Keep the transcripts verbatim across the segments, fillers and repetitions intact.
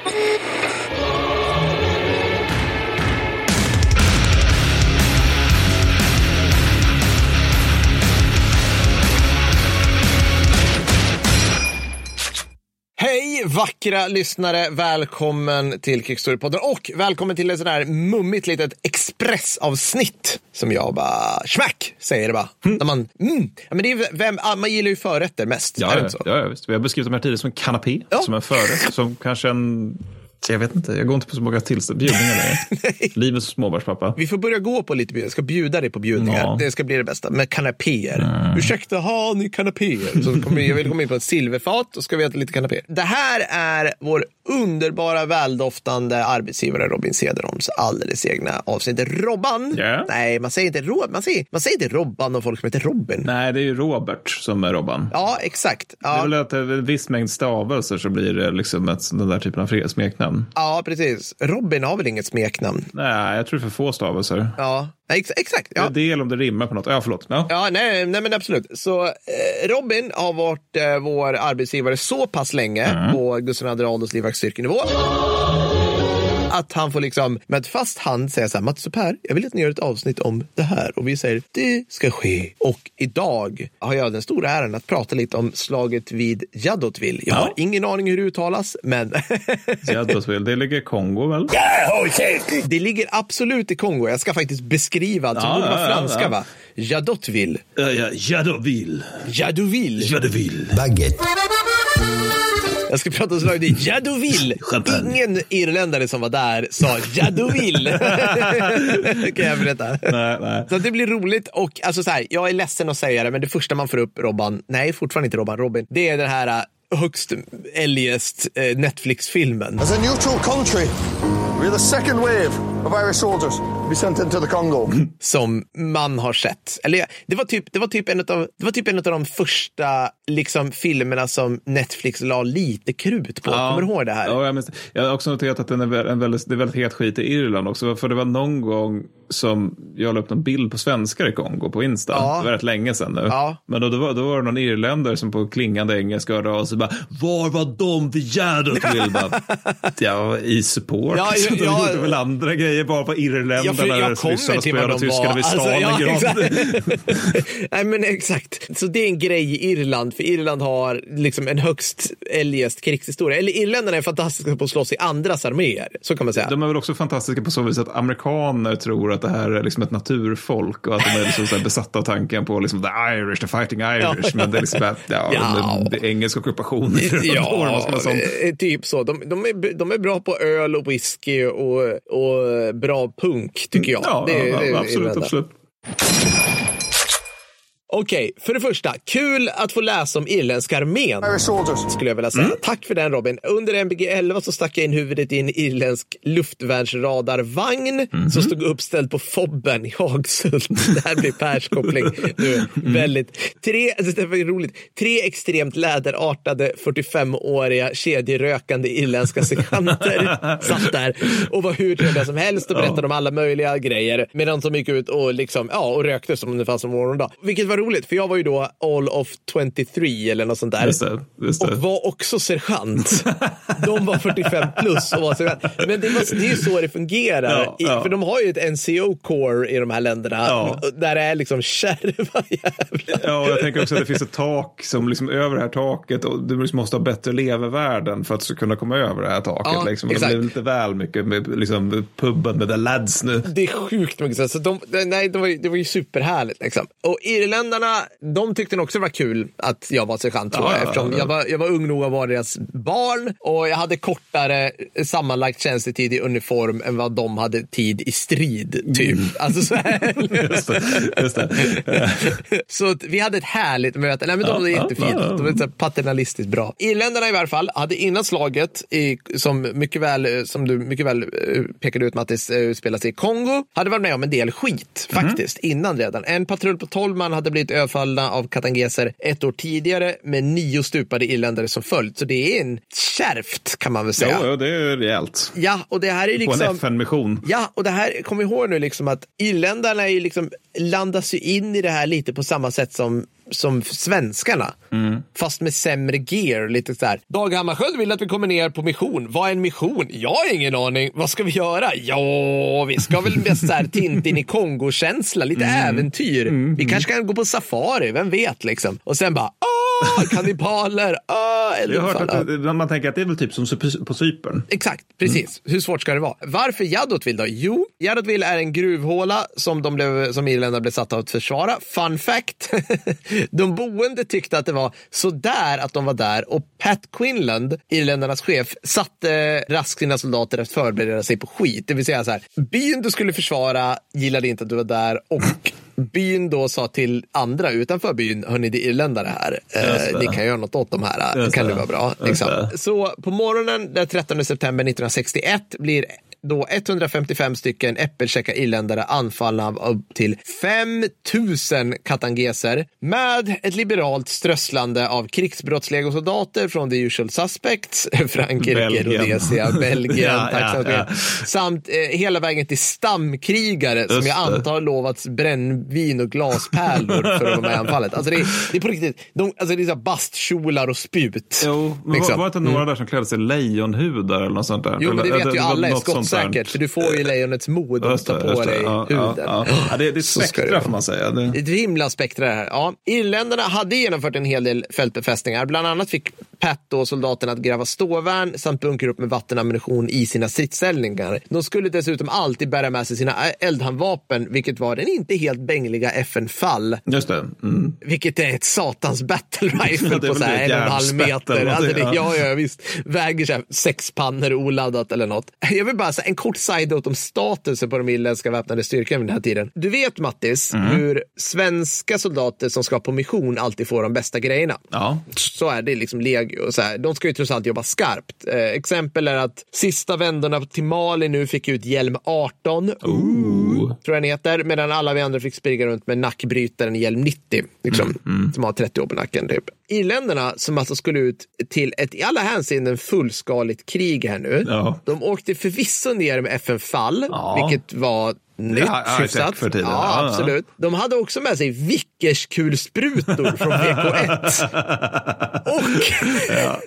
Hej vackra lyssnare, välkommen till Kickstory-podden och välkommen till ett sån här mummigt litet expressavsnitt som jag bara, smack, säger det bara. Mm. När man, mm. ja, men det är vem, man gillar ju förrätter mest. Ja, är det ja, inte så? ja, visst. Vi har beskrivit de här tidigare som en kanapé, ja. Som en förrätt, som kanske en... Jag vet inte, jag går inte på så många tillstånd. Bjudningar längre. Livets småbarnspappa. Vi får börja gå på lite bjudningar. Jag ska bjuda dig på bjudningar. Ja. Det ska bli det bästa. Med kanapéer. Mm. Ursäkta, har ni kanapéer? Så kommer jag vill komma in på ett silverfat och ska vi äta lite kanapéer. Det här är vår underbara, väldoftande arbetsgivare Robin Cederholms alldeles egna avsnitt. Robban? Yeah. Nej, man säger inte Rob, man säger, man säger inte Robban och folk som heter Robin. Nej, det är ju Robert som är Robban. Ja, exakt. Ja. Det är väl att en viss mängd stavelser så blir det liksom ett, den där typen av smeknamn. Ja, precis. Robin har väl inget smeknamn? Nej, jag tror för få stavelser. Ja, ex- exakt. Ja. Det är del om det rimmar på något. Ja, förlåt. Ja, ja nej, nej, men absolut. Så eh, Robin har varit eh, vår arbetsgivare så pass länge mm. på Gustav II Adolfs livvaktsstyrkenivå att han får liksom med ett fast hand säga så här: Mats och Per, jag vill att ni gör ett avsnitt om det här. Och vi säger, det ska ske. Och idag har jag den stora äran att prata lite om slaget vid Jadotville. Jag ja. har ingen aning hur det uttalas, men... Jadotville, det ligger i Kongo väl? Det ligger absolut i Kongo. Jag ska faktiskt beskriva det. Ja, det borde vara franska, ja, ja. va? Jadotville. Ja, ja, Jadotville. Jadotville. Jadotville. Baguette. Jag ska prata om slaget i Jadotville. Ingen irländare som var där sa Jadotville. Kan jag berätta? Nej, nej. Så det blir roligt. Och alltså så här, jag är ledsen att säga det, men det första man får upp, Robban, nej fortfarande inte Robban, Robin, det är den här högst eljest eh, Netflix-filmen. As a neutral country, we're the second wave of Irish soldiers to be sent into the Congo. Som man har sett. Eller det var typ det var typ en av det var typ en av de första liksom filmerna som Netflix la lite krut på. Ja. Kommer du ihåg det här? Ja, jag, minns, jag har också noterat att den är en väldigt, det är väldigt het skit i Irland också, för det var någon gång som jag la upp en bild på svenskar i Kongo på Insta. Ja. Det var rätt länge sedan nu. Ja. Men då, då, var, då var det någon irländare som på klingande engelska hörde av sig bara, var var de vid Jadotville? Ja, i support. Ja, så ja, de ja, gjorde väl andra grejer bara på Irländarna. Ja, för jag kommer till vad de var. Vid alltså, ja, exakt. Nej, men exakt. Så det är en grej i Irland. För Irland har liksom en högst eljest krigshistoria. Eller irländarna är fantastiska på att slåss i andras arméer. Så kan man säga. De är väl också fantastiska på så vis att amerikaner tror att det här är liksom ett naturfolk och att de är liksom så här besatta av tanken på liksom the Irish, the fighting Irish. Ja. Men det är liksom bara, ja, ja. Det, det engelska ockupationen. Ja, typ så. De, de, är, de är bra på öl och whisky och, och bra punk, tycker jag. Ja, det, ja, det, absolut, det absolut. Okej, för det första, kul att få läsa om irländska armén, skulle jag vilja säga. Mm. Tack för den, Robin. Under M B G elva så stack jag in huvudet i en irländsk luftvärnsradarvagn mm-hmm. som stod uppställd på Fobben i Hagsult. Det här blir Pers koppling. Nu, mm. väldigt. Tre, alltså det var roligt. Tre extremt läderartade fyrtiofemåriga kedjerökande irländska sergeanter satt där och var hur trevliga som helst och berättade ja. om alla möjliga grejer, medan de gick ut och liksom, ja, och rökte som det fanns som morgondag. Vilket var roligt, för jag var ju då all of tjugotre eller något sånt där. Just det, just det. Och var också sergeant. De var fyrtiofem plus och var sergeant. Men det, var, det är ju så det fungerar. Ja, ja. I, för de har ju ett N C O-core i de här länderna. Ja. Där det är liksom kärva jävlar. Ja, och jag tänker också att det finns ett tak som liksom över det här taket, och du liksom måste ha bättre levervärden för att kunna komma över det här taket. Ja, liksom. Det blir lite väl mycket med liksom, pubben med the lads nu. Det är sjukt mycket. Så de, nej, det, var ju, det var ju superhärligt. Liksom. Och Irländarna, de tyckte också det var kul att jag var sergeant, tror jag, ja, eftersom ja. Jag, var, jag var ung nog att vara deras barn, och jag hade kortare sammanlagt tjänstetid i uniform än vad de hade tid i strid, typ. Mm. Alltså så här. Just det, just det. Så vi hade ett härligt möte. Nej, men de var ja, jättefint. Ja, ja. De var så paternalistiskt bra. Irländarna i varje fall hade innan slaget i, som mycket väl, som du mycket väl pekade ut, Mattis, spelas i Kongo, hade varit med om en del skit faktiskt, mm. innan redan. En patrull på tolv man hade blivit överfallna av katangeser ett år tidigare med nio stupade irländare som följt. Så det är en kärvt, kan man väl säga. Ja, det är rejält. Ja, och det här är liksom... På en F N-mission. Ja, och det här, kommer ihåg nu liksom att irländarna är liksom, landas ju in i det här lite på samma sätt som som svenskarna. Mm. Fast med sämre gear. Lite så här. Dag Hammarskjöld vill att vi kommer ner på mission. Vad är en mission? Jag har ingen aning. Vad ska vi göra? Ja, vi ska väl med så här Tintin i Kongo-känsla. Lite mm. äventyr. Mm. Vi kanske kan gå på safari. Vem vet liksom. Och sen bara, åh, kannibaler. Åh, jag har hört att det, man tänker att det är väl typ som på Cypern. Exakt, precis. Mm. Hur svårt ska det vara? Varför Yadotville då? Jo, Yadotville är en gruvhåla som de blev, som irländarna blev satta att försvara. Fun fact. De boende tyckte att det var så där att de var där, och Pat Quinlan, irländarnas chef, satte raskt sina soldater att förbereda sig på skit. Det vill säga så här, byn du skulle försvara gillade inte att du var där, och byn då sa till andra utanför byn, hörni, det är irländare här. Eh, ni kan göra något åt de här. Det kan det vara bra. Liksom. Så på morgonen den trettonde september nittonhundrasextioett blir då etthundrafemtiofem stycken äppelkäcka irländare anfallna av upp till fem tusen katangeser med ett liberalt strösslande av krigsbrottsliga soldater från The Usual Suspects, Frankrike, Rhodesia, Belgien, ja, ja, ja. samt eh, hela vägen till stamkrigare Just som jag antar har lovats brännvin och glaspärlor för att vara med i anfallet. Alltså det är, det är på riktigt, de, alltså det är så bastkjolar och spjut. Jo, men liksom. var, var det inte några mm. där som klädde sig lejonhudar eller något sånt där? Jo, men det vet eller, ju alla är skottsäkert, för du får ju lejonets mod att ta på dig ja, huden. Ja, ja. Ja, det, det är spektra får man säga. Det är ett himla spektra här. Ja. Irländarna hade genomfört en hel del fältbefästningar. Bland annat fick Pat och soldaterna att gräva ståvärn samt bunkra upp med vattenammunition i sina stridsställningar. De skulle dessutom alltid bära med sig sina eldhandvapen, vilket var den inte helt bängliga F N-fall. Just det. Mm. Vilket är ett satans battle rifle på så här en och en halv meter. Alltså det, ja, ja, visst. Väger så här sex pannor oladdat eller något. Jag vill bara säga en kort side-out om statusen på de irländska väpnade styrkorna vid den här tiden. Du vet, Mattis, mm. hur svenska soldater som ska på mission alltid får de bästa grejerna. Ja. Så är det liksom legio och så här. De ska ju trots allt jobba skarpt. Eh, exempel är att sista vändorna till Mali nu fick ut hjälm arton. Ooh. Tror jag den heter. Medan alla vi andra fick springa runt med nackbrytaren hjälm nittio. Liksom, mm. Mm. Som har trettio år på nacken typ. Irländarna som alltså skulle ut till ett i alla hänseenden fullskaligt krig här nu. Ja. De åkte förvisso ner med F N-fall, ja. vilket var nytt, ja, ja, för tiden. Ja, ja, absolut. De hade också med sig vickerskulsprutor från V K ett. Och ja.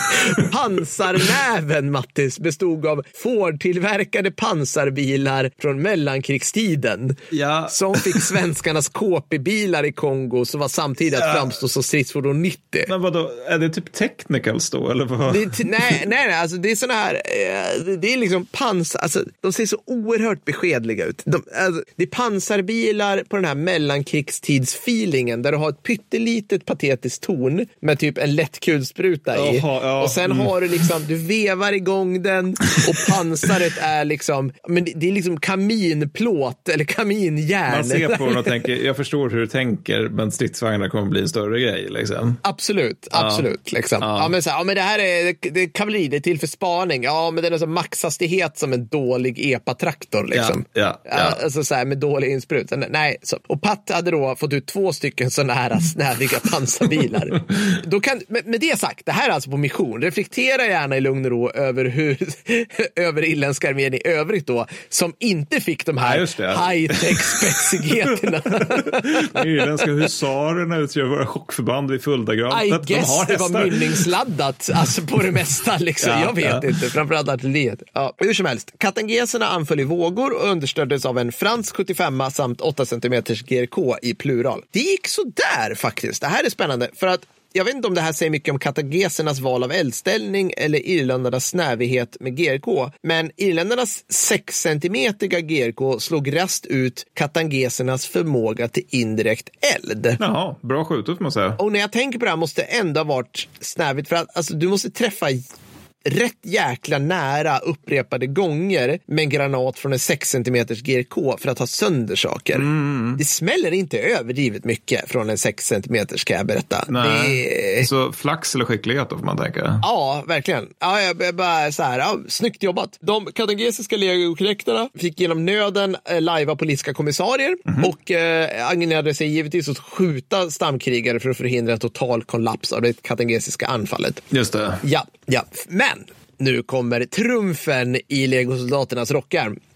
pansarnäven, Mattis, bestod av Ford-tillverkade pansarbilar från mellankrigstiden. Ja. Som fick svenskarnas K P-bilar i Kongo, som var samtidigt ja. att framstå som stridsfordon nittio. Men vadå, är det typ technicals då? Eller vad? Det är t- nej, nej, nej, alltså det är såna här, det är liksom pansar, alltså de ser så oerhört beskedliga ut. De, alltså, det är pansarbilar på den här mellankrigstidsfeelingen där du har ett pyttelitet patetiskt torn med typ en lätt kulspruta i. Oha, ja. Och sen mm. har du liksom, du vevar igång den och pansaret är liksom, men det, det är liksom kaminplåt eller kaminjärn. Man ser på den och tänker, jag förstår hur du tänker, men stridsvagnar kommer bli en större grej liksom. Absolut, absolut ja. liksom. Ja. Ja, men så här, ja men det här är, det, det är kavalleri, det är till för spaning. Ja, men den är så maxhastighet som en dålig E P A-traktor liksom. Ja, ja, ja. Alltså så här med dålig insprut. Nej, så. Och Pat hade då fått ut två stycken sådana här snäviga pansarbilar. Då kan, med, med det sagt, det här är alltså på mission. Reflektera gärna i lugn och ro över hur över irländska armén i övrigt då, som inte fick de här ja, high-tech spetsigheterna. Irländska husarerna utgör våra chockförband vid Fuldagravet. I de guess har det var mynningsladdat alltså på det mesta liksom. Ja, jag vet ja. inte, framförallt artilleriet. Ja, hur som helst, katangeserna anföll i vågor och understöddes av en fransk sjuttiofem samt åtta centimeters G R K i plural. Det gick så där faktiskt. Det här är spännande för att jag vet inte om det här säger mycket om katangesernas val av eldställning eller irländarnas snävighet med G R K, men irländarnas sex centimeter G R K slog rast ut katangesernas förmåga till indirekt eld. Jaha, bra skjutet får man säga. Och när jag tänker på det här måste det ändå ha varit snävigt för att alltså, du måste träffa rätt jäkla nära upprepade gånger med en granat från en sex centimeters G R K för att ha sönder saker. Mm. Det smäller inte överdrivet mycket från en sex centimeters, kan jag berätta. Nej. Det... Så flax eller skicklighet då får man tänka. Ja, verkligen. Ja, jag bara så här, ja, snyggt jobbat. De katangesiska legoknektarna fick genom nöden eh, lajva politiska kommissarier mm. och eh, agerade sig givetvis att skjuta stamkrigare för att förhindra en total kollaps av det katangesiska anfallet. Just det. Ja, ja. Men nu kommer trumfen i legosoldaternas rockar.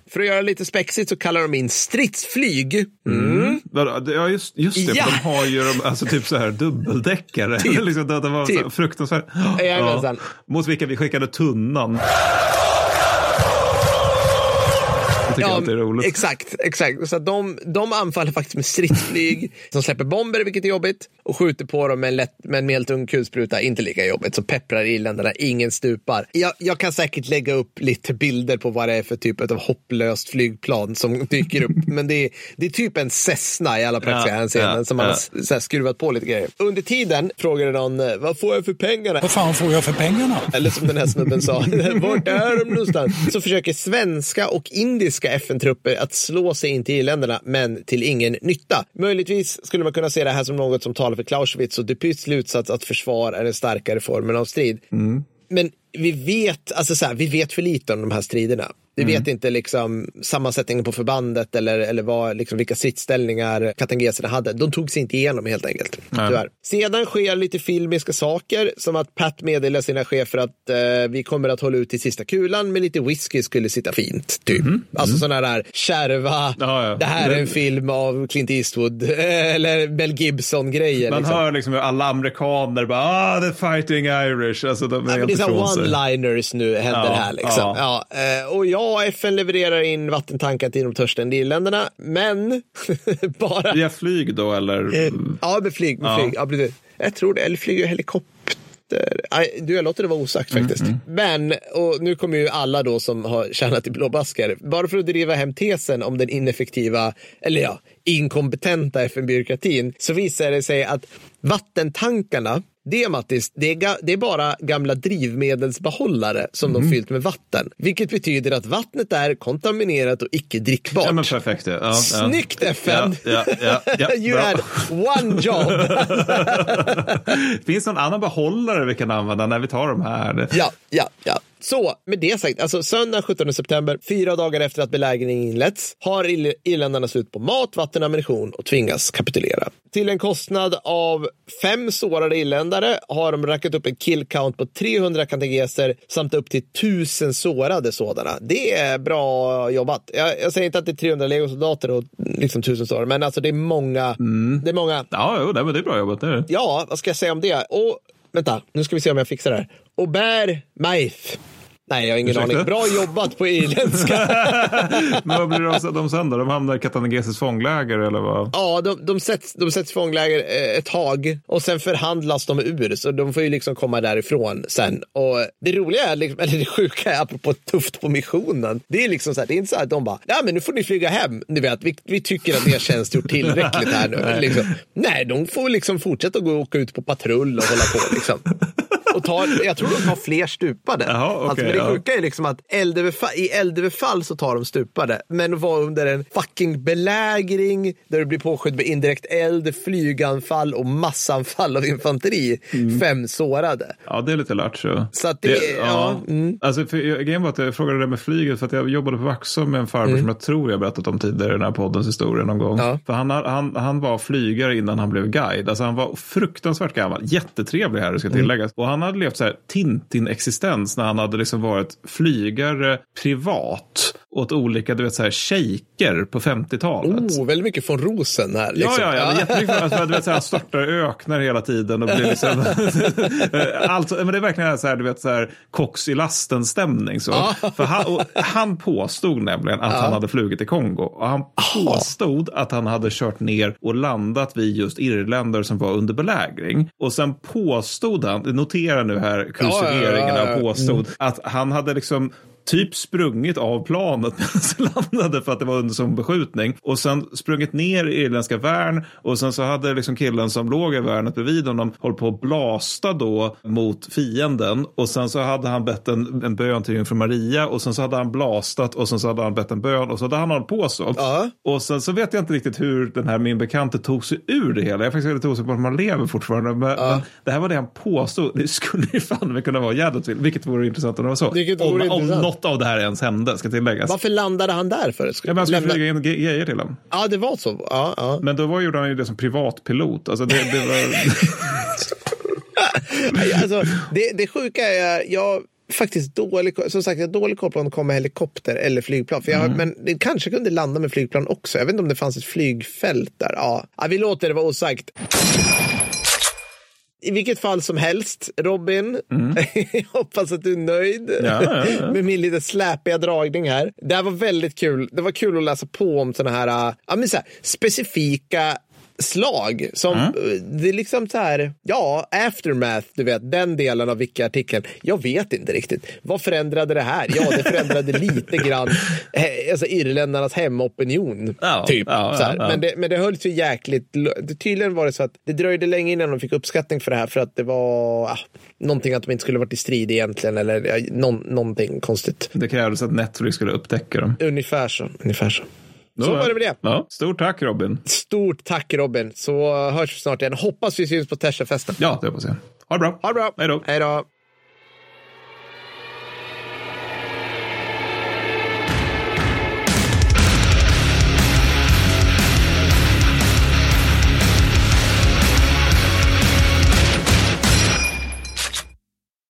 För att göra lite spexigt så kallar de in stridsflyg. Mm. Mm. Ja, just, just det. Ja. De har ju de, alltså, typ så här dubbeldäckare. Typ. liksom, det, det var typ. så fruktansvärt. Ja, ja. Mot vilka vi skickade tunnan. Jag tycker ja, att det är roligt. Exakt, exakt. Så att de, de anfaller faktiskt med stridsflyg som släpper bomber, vilket är jobbigt, och skjuter på dem med en, lätt, med en helt ung kulspruta, inte lika jobbigt. Så pepprar irländarna, ingen stupar. Jag, jag kan säkert lägga upp lite bilder på vad det är för typ av hopplöst flygplan som dyker upp. Men det är, det är typ en Cessna i alla praktiska ja, hänseenden ja, som man ja. har så här, skruvat på lite grejer. Under tiden frågade någon, vad får jag för pengarna? Vad fan får jag för pengarna? Eller som den här snubben sa, vart är de någonstans? Så försöker svenska och indiska F N-trupper att slå sig in till irländarna, men till ingen nytta. Möjligtvis skulle man kunna se det här som något som talar för Clausewitz och Dupuytrs slutsats att försvar är den starkare formen av strid. Mm. Men vi vet, alltså så här, vi vet för lite om de här striderna. Vi mm. vet inte liksom sammansättningen på förbandet eller, eller vad, liksom, vilka stridsställningar katangeserna hade. De tog sig inte igenom helt enkelt. Tyvärr. Sedan sker lite filmiska saker, som att Pat meddelar sina chefer att eh, vi kommer att hålla ut till sista kulan, med lite whisky skulle sitta fint. Typ. Mm. Alltså mm. sådana där kärva, ja, ja. det här är en film av Clint Eastwood eller Mel Gibson-grejer. Man liksom. hör liksom alla amerikaner bara, ah, the fighting Irish. Alltså, de är ja, det är så one-liners nu händer ja, här. Liksom. Ja. Ja, och jag F N levererar in vattentankar till de törstande irländarna, men bara... Via flyg då, eller? Ja, med flyg. Med ja. flyg. Ja, jag tror det. Eller flyger helikopter. Du, jag låter det vara osagt faktiskt. Mm, mm. Men, och nu kommer ju alla då som har tjänat i blåbaskar, bara för att driva hem tesen om den ineffektiva, eller ja, inkompetenta F N-byråkratin, så visar det sig att vattentankarna, det, Mattis, det är, ga- det är bara gamla drivmedelsbehållare som mm. de fyllt med vatten. Vilket betyder att vattnet är kontaminerat och icke drickbart. Ja, men perfekt. Ja, ja. Snyggt, F N! Ja, ja, ja, ja, you bra. had one job! Finns det någon annan behållare vi kan använda när vi tar de här? Ja, ja, ja. Så, med det sagt, alltså söndag sjuttonde september, fyra dagar efter att belägringen inletts, har ir- irländarna slut på mat, vatten, ammunition och tvingas kapitulera. Till en kostnad av fem sårade irländare har de räckat upp en kill count på trehundra kantageser samt upp till tusen sårade sådana. Det är bra jobbat. Jag, jag säger inte att det är trehundra legosoldater och liksom tusen sårade, men alltså det är många. Mm. Det är många. Ja, jo, det är bra jobbat. Det är det. Ja, vad ska jag säga om det? Och vänta, nu ska vi se om jag fixar det här. Aubert Maith. Nej, jag har ingen Ursäkta? aning. Bra jobbat på irländska. Men vad blir det av de sen då? De hamnar i Katangeses fångläger eller vad? Ja, de, de sätts, de sätts fångläger ett tag och sen förhandlas de ur, så de får ju liksom komma därifrån sen. Och det roliga är, liksom, eller det sjuka är apropå tufft på missionen. Det är liksom så här, det är inte så här att de bara, ja men nu får ni flyga hem. Ni vet, vi, vi tycker att ni har tjänstgjort tillräckligt här nu. Liksom. Nej, de får liksom fortsätta gå och åka ut på patrull och hålla på liksom. Och tar, jag tror de tar fler stupade. Jaha, okay, alltså, men det sjuka är liksom att eldöverfall, i eldöverfall så tar de stupade. Men var under en fucking belägring där det blir påskydd med indirekt eld, flyganfall och massanfall av infanteri. Mm. Fem sårade. Ja, det är lite lärt så. Så att det, det ja. ja. Mm. Alltså, för jag, grejen var att jag frågade det med flyget för att jag jobbade på Vaxholm med en farbror mm. som jag tror jag berättat om tidigare i den här poddens historia någon gång. Ja. För han, han, han var flygare innan han blev guide. Alltså han var fruktansvärt gammal. Jättetrevlig här, det ska tilläggas. Mm. Och han hade levt så här Tintin-existens när han hade liksom varit flygare privat åt olika, du vet, så här shejker på femtiotalet. Oh, väldigt mycket från Rosen här. Liksom. Ja, ja, ja. Det är jättemycket. Alltså, du vet, så här, han störtar öknar hela tiden och blir liksom... alltså, men det är verkligen så här, du vet, så här kox i lasten-stämning. Så. Ah. För han, och han påstod nämligen att ah. han hade flugit i Kongo. Och han påstod ah. att han hade kört ner och landat vid just irländare som var under belägring. Och sen påstod han, notera nu här kursifieringarna, ja, ja, ja. påstod mm. att han hade liksom typ sprungit av planet medan han landade för att det var under som beskjutning. Och sen sprungit ner i irländska värn. Och sen så hade liksom killen som låg i värnet bredvid honom hållit på att blasta då mot fienden. Och sen så hade han bett en, en bön till Jungfru Maria. Och sen så hade han blastat. Och sen så hade han bett en bön. Och så hade han hållit på så. Uh-huh. Och sen så vet jag inte riktigt hur den här min bekante tog sig ur det hela. Jag är faktiskt väldigt osäker på att man lever fortfarande. Men, uh-huh. men det här var det han påstod. Det skulle ju fan kunna vara jävligt till. Vilket vore intressant om det var så. Vilket vore om, om något av det här ens hände, ska tilläggas. Varför landade han där för? Ja, man skulle flyga in grejer till honom. Ja, det var så. Ja, ja. Men då var, gjorde han ju det som privatpilot. Alltså det, det var... alltså, det, det sjuka är, jag faktiskt dålig, som sagt, jag har dålig koll på om det kommer helikopter eller flygplan. För jag, mm. Men det kanske kunde landa med flygplan också. Jag vet inte om det fanns ett flygfält där. Ja, ja vi låter det vara osagt. I vilket fall som helst, Robin, mm. jag hoppas att du är nöjd ja, ja, ja. med min lite släpiga dragning här. Det här var väldigt kul. Det var kul att läsa på om såna här, ja, men så här specifika slag som mm. det är liksom så här, ja, aftermath, du vet, den delen av Wiki-artikeln. Jag vet inte riktigt. Vad förändrade det här? Ja, det förändrade lite grann alltså irländarnas hemopinion ja, typ. Ja, så här. Ja, ja. Men, det, men det höll sig jäkligt, det tydligen var det så att det dröjde länge innan de fick uppskattning för det här för att det var ja, någonting att de inte skulle varit i strid egentligen eller ja, någon, någonting konstigt. Det krävdes att Netflix skulle upptäcka dem. Ungefär så, ungefär så. Så var det med det. Ja, stort tack Robin. Stort tack Robin. Så hörs vi snart igen. Hoppas vi syns på Tersa-festen. Ja, det hoppas jag. Ha det bra. Ha det bra. Hej då. Hej då.